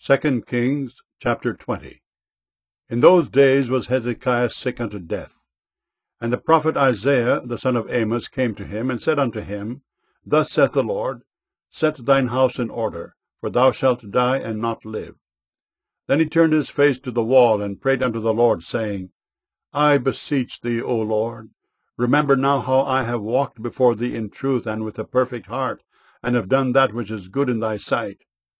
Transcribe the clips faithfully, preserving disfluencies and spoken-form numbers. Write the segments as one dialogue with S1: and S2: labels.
S1: Second Kings chapter twenty. In those days was Hezekiah sick unto death. And the prophet Isaiah the son of Amos came to him, and said unto him, Thus saith the Lord, Set thine house in order, for thou shalt die and not live. Then he turned his face to the wall, and prayed unto the Lord, saying, I beseech thee, O Lord, remember now how I have walked before thee in truth and with a perfect heart, and have done that which is good in thy sight.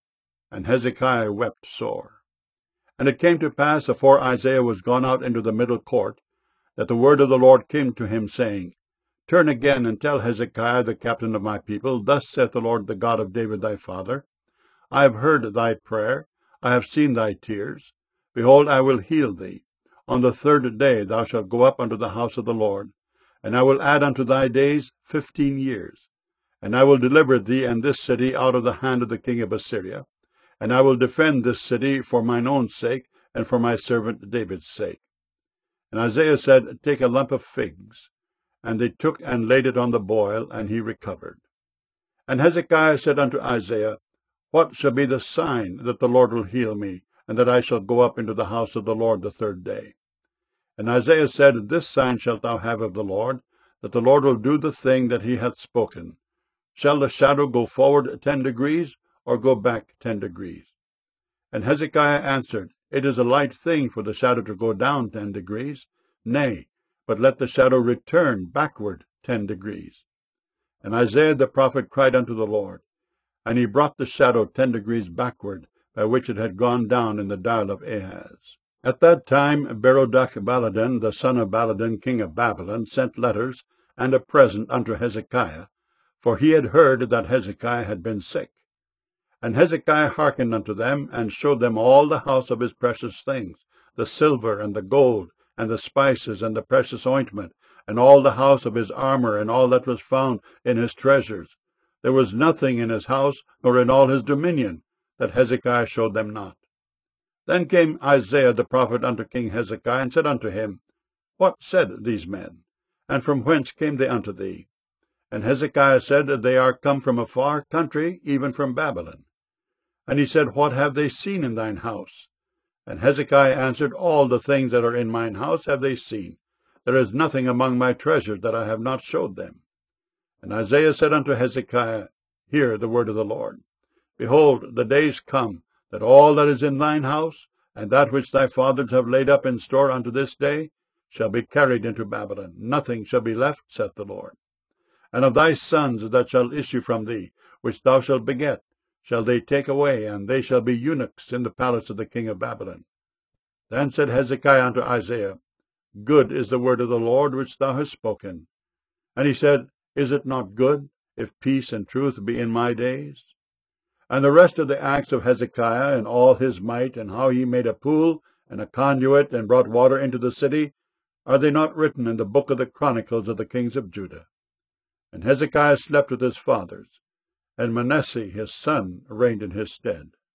S1: And Hezekiah wept sore. And it came to pass, afore Isaiah was gone out into the middle court, that the word of the Lord came to him, saying, Turn again, and tell Hezekiah the captain of my people, Thus saith the Lord, the God of David thy father, I have heard thy prayer, I have seen thy tears. Behold, I will heal thee. On the third day thou shalt go up unto the house of the Lord, and I will add unto thy days fifteen years. And I will deliver thee and this city out of the hand of the king of Assyria. And I will defend this city for mine own sake, and for my servant David's sake. And Isaiah said, Take a lump of figs. And they took and laid it on the boil, and he recovered. And Hezekiah said unto Isaiah, What shall be the sign that the Lord will heal me, and that I shall go up into the house of the Lord the third day? And Isaiah said, This sign shalt thou have of the Lord, that the Lord will do the thing that he hath spoken. Shall the shadow go forward ten degrees, or go back ten degrees? And Hezekiah answered, It is a light thing for the shadow to go down ten degrees. Nay, but let the shadow return backward ten degrees. And Isaiah the prophet cried unto the Lord, and he brought the shadow ten degrees backward, by which it had gone down in the dial of Ahaz. At that time Berodach-baladan, the son of Baladan, king of Babylon, sent letters and a present unto Hezekiah, for he had heard that Hezekiah had been sick. And Hezekiah hearkened unto them, and showed them all the house of his precious things, the silver and the gold, and the spices, and the precious ointment, and all the house of his armor, and all that was found in his treasures. There was nothing in his house, nor in all his dominion, that Hezekiah showed them not. Then came Isaiah the prophet unto King Hezekiah, and said unto him, What said these men? And from whence came they unto thee? And Hezekiah said, They are come from a far country, even from Babylon. And he said, What have they seen in thine house? And Hezekiah answered, All the things that are in mine house have they seen. There is nothing among my treasures that I have not showed them. And Isaiah said unto Hezekiah, Hear the word of the Lord. Behold, the days come, that all that is in thine house, and that which thy fathers have laid up in store unto this day, shall be carried into Babylon. Nothing shall be left, saith the Lord. And of thy sons that shall issue from thee, which thou shalt beget, shall they take away, and they shall be eunuchs in the palace of the king of Babylon. Then said Hezekiah unto Isaiah, Good is the word of the Lord which thou hast spoken. And he said, Is it not good, if peace and truth be in my days? And the rest of the acts of Hezekiah, and all his might, and how he made a pool and a conduit, and brought water into the city, are they not written in the book of the chronicles of the kings of Judah? And Hezekiah slept with his fathers, and Manasseh his son reigned in his stead.